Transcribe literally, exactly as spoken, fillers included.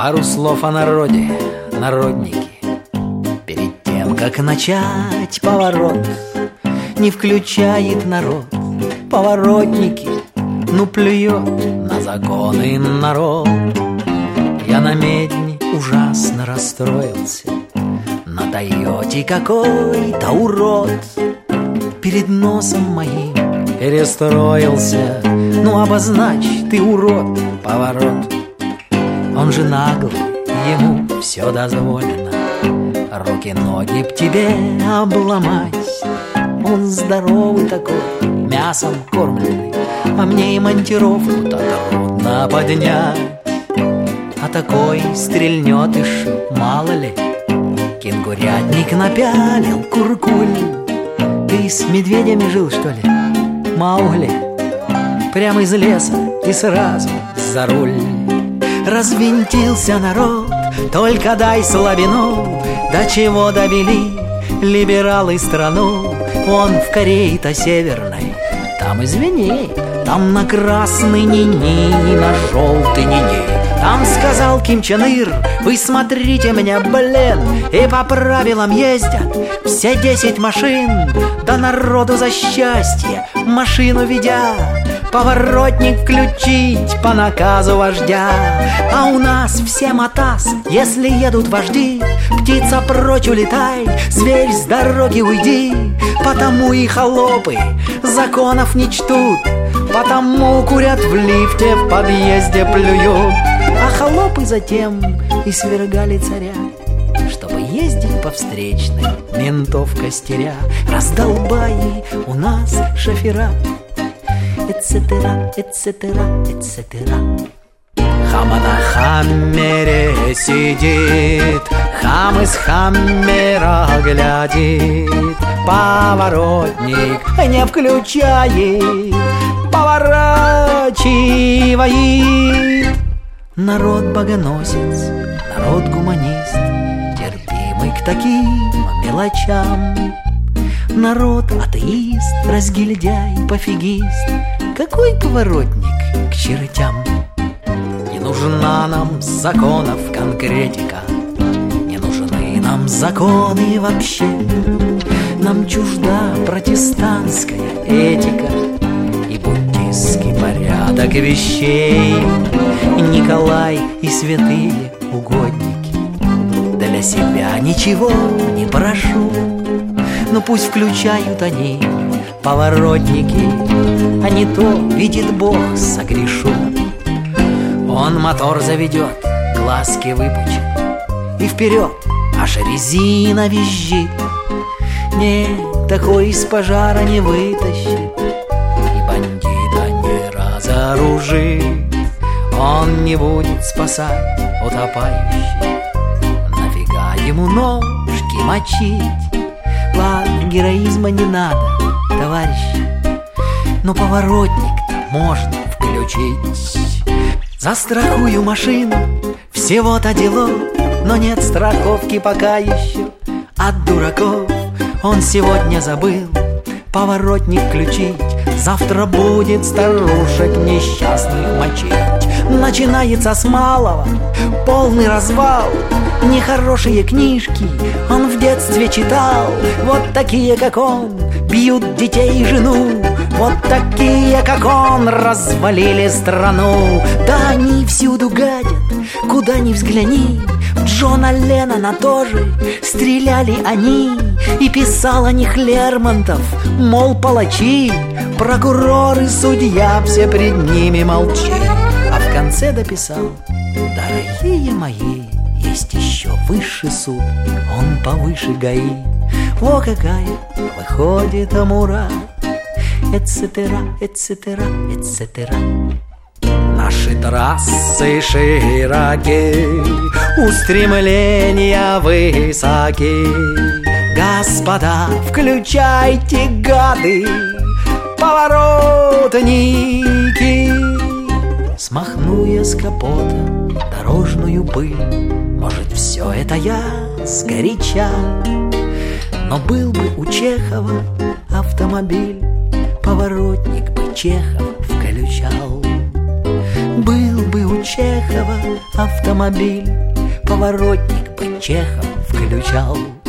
Пару слов о народе, народники. Перед тем, как начать поворот, не включает народ поворотники. Ну плюет на законы народ. Я на медне ужасно расстроился. На Тойоте какой-то урод перед носом моим перестроился. Ну обозначь ты, урод, поворот. Он же наглый, ему все дозволено. Руки-ноги б тебе обломать. Он здоровый такой, мясом кормленный, а мне и монтировку-то трудно поднять. А такой стрельнет и шип, мало ли. Кенгурятник напялил, куркуль. Ты с медведями жил, что ли, Маугли? Прямо из леса и сразу за руль. Развинтился народ, только дай слабину. До чего довели либералы страну. Он в Корее-то северной, там, извини, там на красный ни-ни, на желтый ни-ни. Там сказал Ким Чен Ир: вы смотрите меня, блин. И по правилам ездят все десять машин. Да народу за счастье машину ведя, поворотник включить по наказу вождя. А у нас все мотас, если едут вожди. Птица прочь улетай, зверь с дороги уйди. Потому и холопы законов не чтут, потому курят в лифте, в подъезде плюют. А холопы затем и свергали царя, чтобы ездить по встречной, ментов костеря. Раздолбаи у нас шофера, эт-цетера, эт-цетера, эт-цетера. Хама на хаммере сидит, хам из хаммера глядит. Поворотник не включает, поворачивает. Народ богоносец, народ гуманист, терпимый к таким мелочам. Народ атеист, разгильдяй, пофигист. Какой поворотник к чертям? Не нужна нам законов конкретика, не нужны нам законы вообще. Нам чужда протестантская этика и буддистский порядок вещей. Николай и святые угодники, для себя ничего не прошу. Но пусть включают они поворотники, а не то, видит Бог, согрешу. Он мотор заведет, глазки выпучит, и вперед аж резина визжит. Нет, такой из пожара не вытащит, и бандита не разоружит. Он не будет спасать утопающих, нафига ему ножки мочить? Ладно, героизма не надо, товарищи, но поворотник-то можно включить. Застрахую машину, всего-то дело, но нет страховки пока еще. От дураков он сегодня забыл поворотник включить. Завтра будет старушек несчастных мочить. Начинается с малого, полный развал. Нехорошие книжки он в детстве читал. Вот такие, как он, бьют детей и жену. Вот такие, как он, развалили страну. Да они всюду гадят, куда ни взгляни. В Джона Леннона тоже стреляли они. И писал о них Лермонтов, мол, палачи. Прокуроры, судья, все пред ними молчи. А в конце дописал: дорогие мои, есть еще высший суд, он повыше ГАИ. О, какая выходит амура, эт-цетера, эт-цетера, эт-цетера. Наши трассы широки, устремления высоки. Господа, включайте, гады, поворотники. Смахну я с капота дорожную пыль. Может, все это я сгоряча, но был бы у Чехова автомобиль, поворотник бы Чехов включал. Был бы у Чехова автомобиль, поворотник бы Чехов включал.